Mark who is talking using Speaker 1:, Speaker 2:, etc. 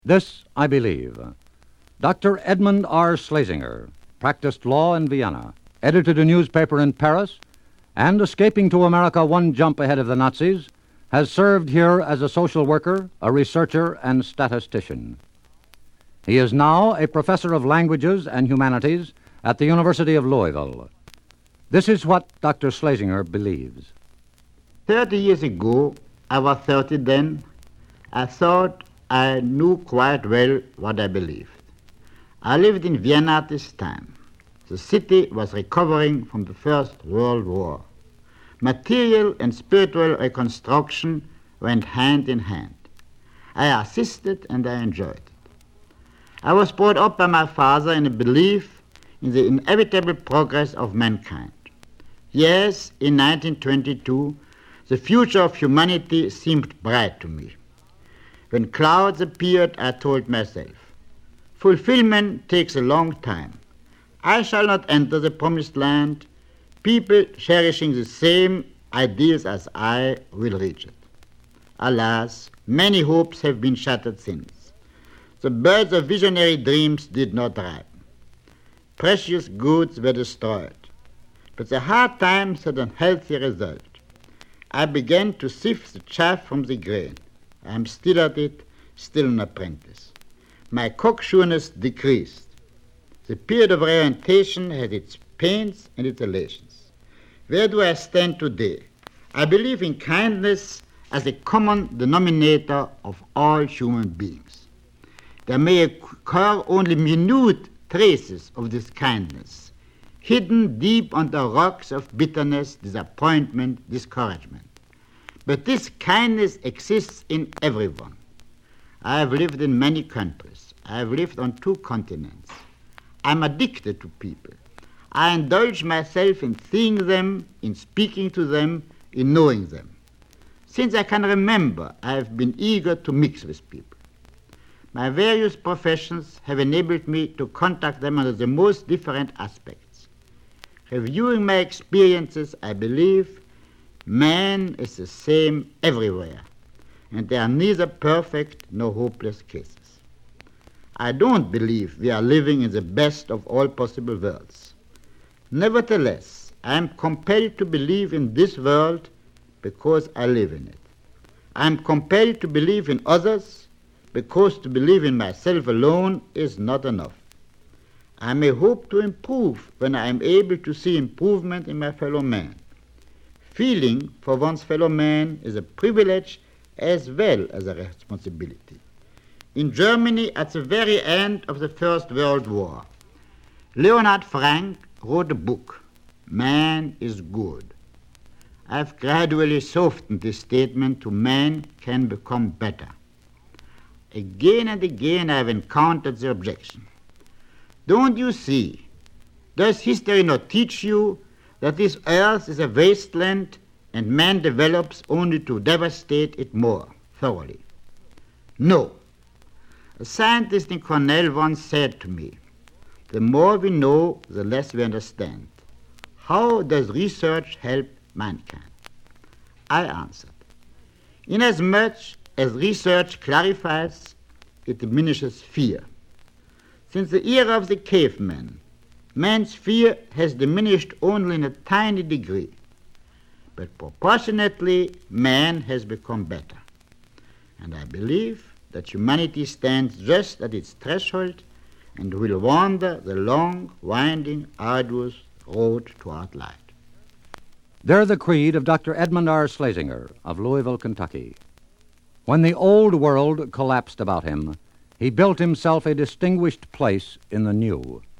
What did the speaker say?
Speaker 1: This I believe. Dr. Edmund R. Schlesinger practiced law in Vienna, edited a newspaper in Paris, and escaping to America one jump ahead of the Nazis, has served here as a social worker, a researcher, and statistician. He is now a professor of languages and humanities at the University of Louisville. This is what Dr. Schlesinger believes.
Speaker 2: 30 years ago, I was 30 then, I thought I knew quite well what I believed. I lived in Vienna at this time. The city was recovering from the First World War. Material and spiritual reconstruction went hand in hand. I assisted and I enjoyed it. I was brought up by my father in a belief in the inevitable progress of mankind. Yes, in 1922, the future of humanity seemed bright to me. When clouds appeared, I told myself, fulfillment takes a long time. I shall not enter the promised land. People cherishing the same ideals as I will reach it. Alas, many hopes have been shattered since. The birds of visionary dreams did not ripen. Precious goods were destroyed. But the hard times had an healthy result. I began to sift the chaff from the grain. I am still at it, still an apprentice. My cocksureness decreased. The period of orientation had its pains and its elations. Where do I stand today? I believe in kindness as a common denominator of all human beings. There may occur only minute traces of this kindness, hidden deep under rocks of bitterness, disappointment, discouragement. But this kindness exists in everyone. I have lived in many countries. I have lived on 2 continents. I'm addicted to people. I indulge myself in seeing them, in speaking to them, in knowing them. Since I can remember, I have been eager to mix with people. My various professions have enabled me to contact them under the most different aspects. Reviewing my experiences, I believe man is the same everywhere, and there are neither perfect nor hopeless cases. I don't believe we are living in the best of all possible worlds. Nevertheless, I am compelled to believe in this world because I live in it. I am compelled to believe in others because to believe in myself alone is not enough. I may hope to improve when I am able to see improvement in my fellow man. Feeling for one's fellow man is a privilege as well as a responsibility. In Germany, at the very end of the First World War, Leonhard Frank wrote a book, Man is Good. I've gradually softened this statement to man can become better. Again and again I have encountered the objection. Don't you see? Does history not teach you that this earth is a wasteland and man develops only to devastate it more thoroughly? No. A scientist in Cornell once said to me, the more we know, the less we understand. How does research help mankind? I answered, inasmuch as research clarifies, it diminishes fear. Since the era of the caveman, man's fear has diminished only in a tiny degree, but proportionately man has become better. And I believe that humanity stands just at its threshold and will wander the long, winding, arduous road toward light.
Speaker 1: They're the creed of Dr. Edmund R. Schlesinger of Louisville, Kentucky. When the old world collapsed about him, he built himself a distinguished place in the new.